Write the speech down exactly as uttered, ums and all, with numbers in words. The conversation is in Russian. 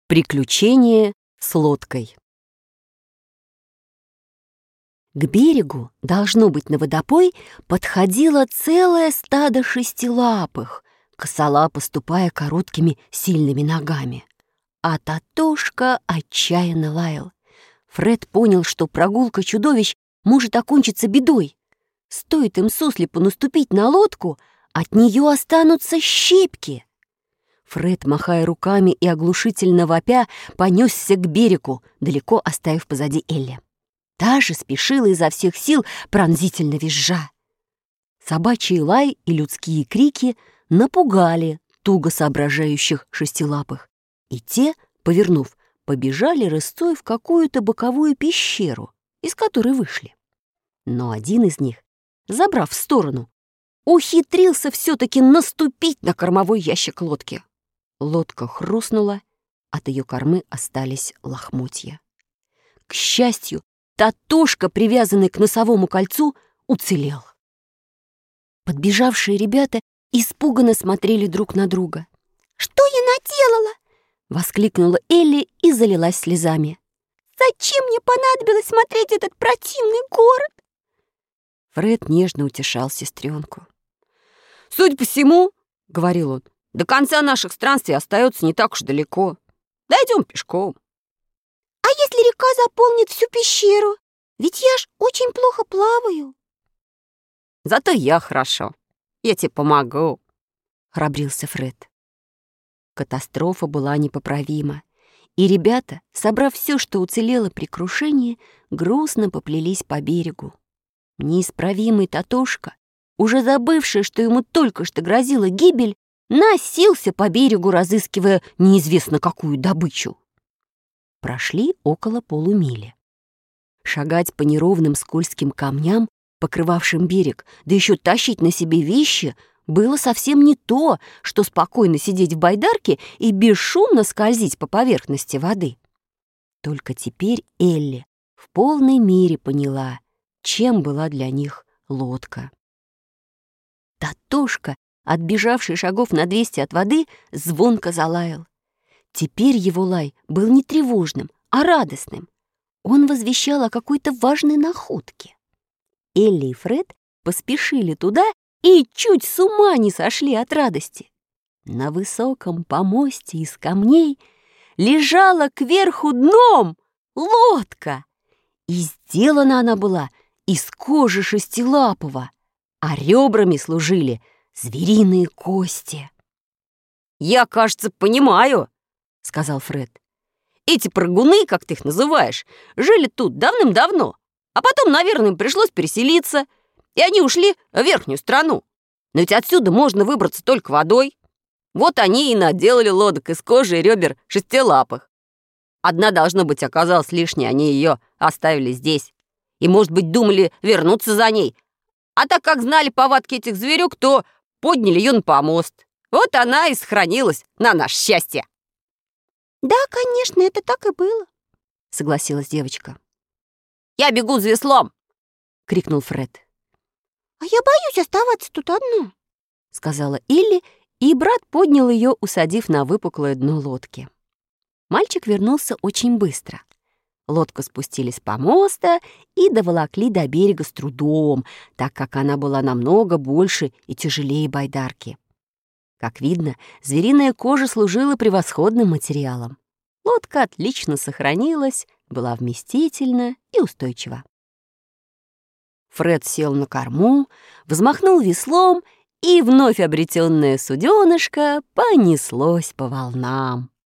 Приключение с лодкой. К берегу, должно быть, на водопой, подходило целое стадо шестилапых, косолапо ступая короткими сильными ногами. А Татошка отчаянно лаял. Фред понял, что прогулка чудовищ может окончиться бедой. Стоит им сослепу наступить на лодку, от нее останутся щепки. Фред, махая руками и оглушительно вопя, понесся к берегу, далеко оставив позади Элли. Та же спешила изо всех сил, пронзительно визжа. Собачий лай и людские крики напугали туго соображающих шестилапых, и те, повернув, побежали рысцой в какую-то боковую пещеру, из которой вышли. Но один из них, забрав в сторону, ухитрился все-таки наступить на кормовой ящик лодки. Лодка хрустнула, от ее кормы остались лохмотья. К счастью, Татошка, привязанный к носовому кольцу, уцелел. Подбежавшие ребята испуганно смотрели друг на друга. «Что я наделала?» — воскликнула Элли и залилась слезами. «Зачем мне понадобилось смотреть этот противный город?» Фред нежно утешал сестренку. «Судя по всему, — говорил он, — до конца наших странствий остается не так уж далеко. Дойдем пешком». «А если река заполнит всю пещеру? Ведь я ж очень плохо плаваю». «Зато я хорошо. Я тебе помогу», — храбрился Фред. Катастрофа была непоправима, и ребята, собрав все, что уцелело при крушении, грустно поплелись по берегу. Неисправимый Татошка, уже забывший, что ему только что грозила гибель, носился по берегу, разыскивая неизвестно какую добычу. Прошли около полумили. Шагать по неровным скользким камням, покрывавшим берег, да еще тащить на себе вещи, было совсем не то, что спокойно сидеть в байдарке и бесшумно скользить по поверхности воды. Только теперь Элли в полной мере поняла, чем была для них лодка. Татошка, отбежавший шагов на двести от воды, звонко залаял. Теперь его лай был не тревожным, а радостным. Он возвещал о какой-то важной находке. Элли и Фред поспешили туда и чуть с ума не сошли от радости. На высоком помосте из камней лежала кверху дном лодка, и сделана она была из кожи шестилапого, а ребрами служили звериные кости. «Я, кажется, понимаю», — сказал Фред. «Эти прыгуны, как ты их называешь, жили тут давным-давно, а потом, наверное, им пришлось переселиться, и они ушли в верхнюю страну. Но ведь отсюда можно выбраться только водой. Вот они и наделали лодок из кожи и ребер шестилапых. Одна, должно быть, оказалась лишней, они ее оставили здесь. И, может быть, думали вернуться за ней. А так как знали повадки этих зверюк, то подняли ее на помост. Вот она и сохранилась на наше счастье». «Да, конечно, это так и было», — согласилась девочка. «Я бегу за веслом!» — крикнул Фред. «А я боюсь оставаться тут одна», — сказала Элли, и брат поднял ее, усадив на выпуклое дно лодки. Мальчик вернулся очень быстро. Лодку спустили с помоста и доволокли до берега с трудом, так как она была намного больше и тяжелее байдарки. Как видно, звериная кожа служила превосходным материалом. Лодка отлично сохранилась, была вместительна и устойчива. Фред сел на корму, взмахнул веслом, и вновь обретенное суденышко понеслось по волнам.